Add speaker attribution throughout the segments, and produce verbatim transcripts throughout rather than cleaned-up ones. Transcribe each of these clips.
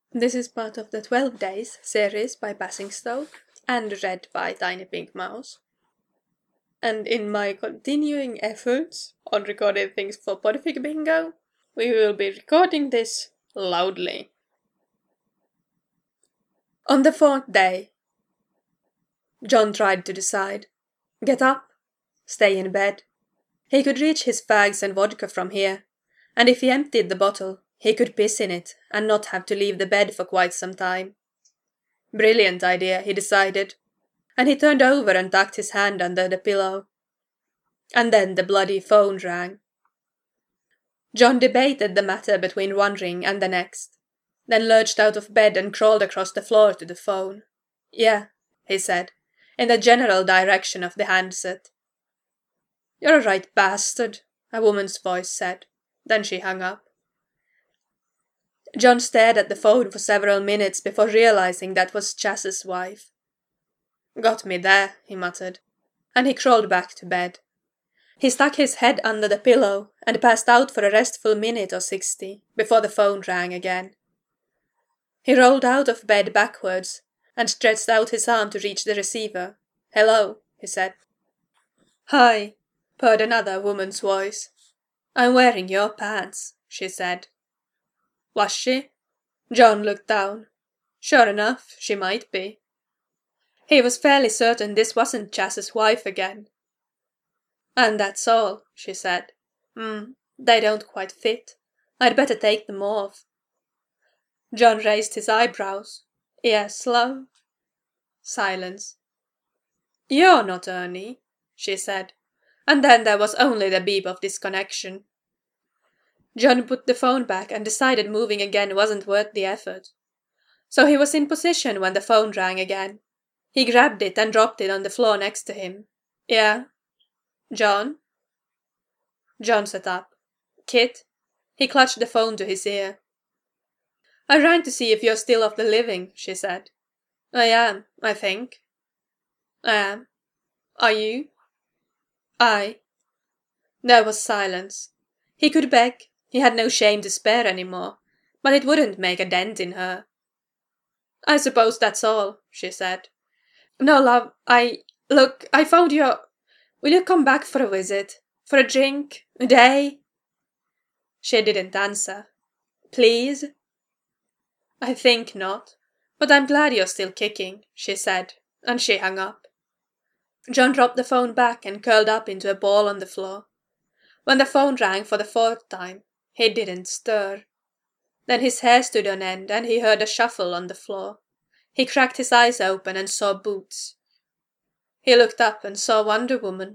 Speaker 1: This is part of the twelve Days series by Basingstoke and read by Tiny Pink Mouse. And in my continuing efforts on recording things for Podfic Bingo, we will be recording this loudly. On the fourth day, John tried to decide. Get up, stay in bed. He could reach his fags and vodka from here, and if he emptied the bottle, he could piss in it and not have to leave the bed for quite some time. Brilliant idea, he decided, and he turned over and tucked his hand under the pillow. And then the bloody phone rang. John debated the matter between one ring and the next, then lurched out of bed and crawled across the floor to the phone. Yeah, he said, in the general direction of the handset. You're a right bastard, a woman's voice said. Then she hung up. John stared at the phone for several minutes before realizing that was Chas's wife. Got me there, he muttered, and he crawled back to bed. He stuck his head under the pillow and passed out for a restful minute or sixty before the phone rang again. He rolled out of bed backwards and stretched out his arm to reach the receiver. Hello, he said. Hi, purred another woman's voice. I'm wearing your pants, she said. Was she? John looked down. Sure enough, she might be. He was fairly certain this wasn't Chas's wife again. And that's all, she said. Hmm, they don't quite fit. I'd better take them off. John raised his eyebrows. Yes, love? Silence. You're not Ernie, she said, and then there was only the beep of disconnection. John put the phone back and decided moving again wasn't worth the effort. So he was in position when the phone rang again. He grabbed it and dropped it on the floor next to him. Yeah? John? John sat up. Kit? He clutched the phone to his ear. I rang to see if you're still of the living, she said. I am, I think. I am. Are you? I. There was silence. He could beg. He had no shame to spare any more, but it wouldn't make a dent in her. I suppose that's all, she said. No, love, I... Look, I found your... Will you come back for a visit? For a drink? A day? She didn't answer. Please? I think not, but I'm glad you're still kicking, she said, and she hung up. John dropped the phone back and curled up into a ball on the floor. When the phone rang for the fourth time, he didn't stir. Then his hair stood on end and he heard a shuffle on the floor. He cracked his eyes open and saw boots. He looked up and saw Wonder Woman.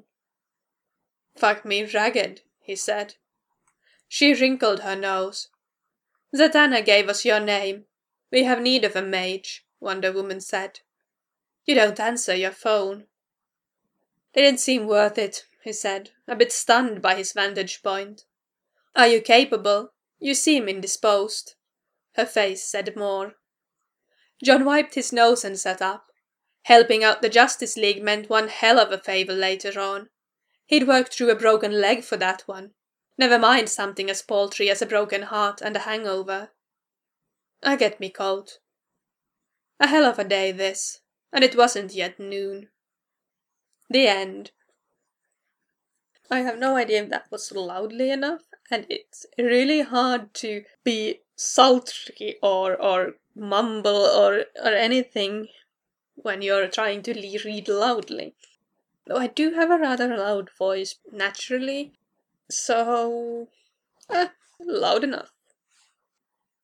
Speaker 1: Fuck me ragged, he said. She wrinkled her nose. Zatanna gave us your name. We have need of a mage, Wonder Woman said. You don't answer your phone. Didn't seem worth it, he said, a bit stunned by his vantage point. Are you capable? You seem indisposed. Her face said more. John wiped his nose and sat up. Helping out the Justice League meant one hell of a favour later on. He'd worked through a broken leg for that one. Never mind something as paltry as a broken heart and a hangover. I get me cold. A hell of a day this, and it wasn't yet noon. The end. I have no idea if that was loudly enough, and it's really hard to be sultry or, or mumble or, or anything when you're trying to le- read loudly. Though I do have a rather loud voice naturally, so... Eh, loud enough.